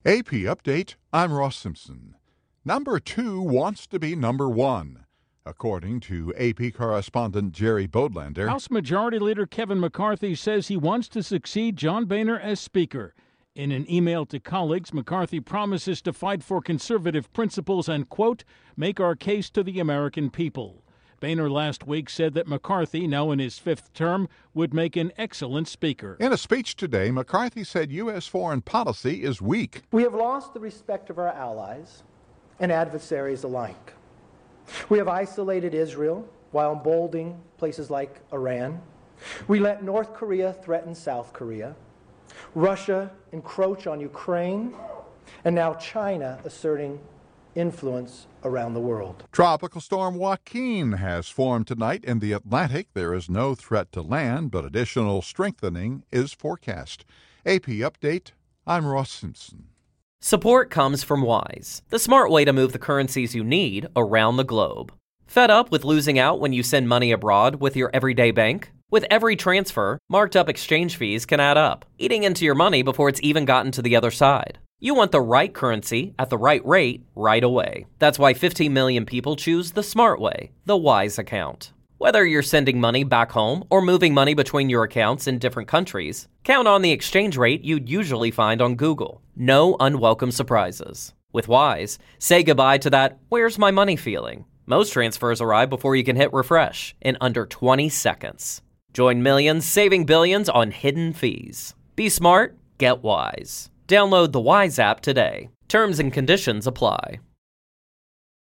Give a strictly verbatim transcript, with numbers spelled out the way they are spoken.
A P Update, I'm Ross Simpson. Number two wants to be number one, according to A P correspondent Jerry Bodlander. House Majority Leader Kevin McCarthy says he wants to succeed John Boehner as Speaker. In an email to colleagues, McCarthy promises to fight for conservative principles and, quote, make our case to the American people. Boehner last week said that McCarthy, now in his fifth term, would make an excellent speaker. In a speech today, McCarthy said U S foreign policy is weak. We have lost the respect of our allies and adversaries alike. We have isolated Israel while emboldening places like Iran. We let North Korea threaten South Korea. Russia encroach on Ukraine, and now China asserting influence around the world. Tropical storm Joaquin has formed tonight in the Atlantic. There is no threat to land, but additional strengthening is forecast. A P Update, I'm Ross Simpson. Support comes from Wise, the smart way to move the currencies you need around the globe. Fed up with losing out when you send money abroad with your everyday bank? With every transfer, marked up exchange fees can add up, eating into your money before it's even gotten to the other side. You want the right currency at the right rate right away. That's why fifteen million people choose the smart way, the Wise account. Whether you're sending money back home or moving money between your accounts in different countries, count on the exchange rate you'd usually find on Google. No unwelcome surprises. With Wise, say goodbye to that "where's my money" feeling. Most transfers arrive before you can hit refresh in under twenty seconds. Join millions saving billions on hidden fees. Be smart, get Wise. Download the Wise app today. Terms and conditions apply.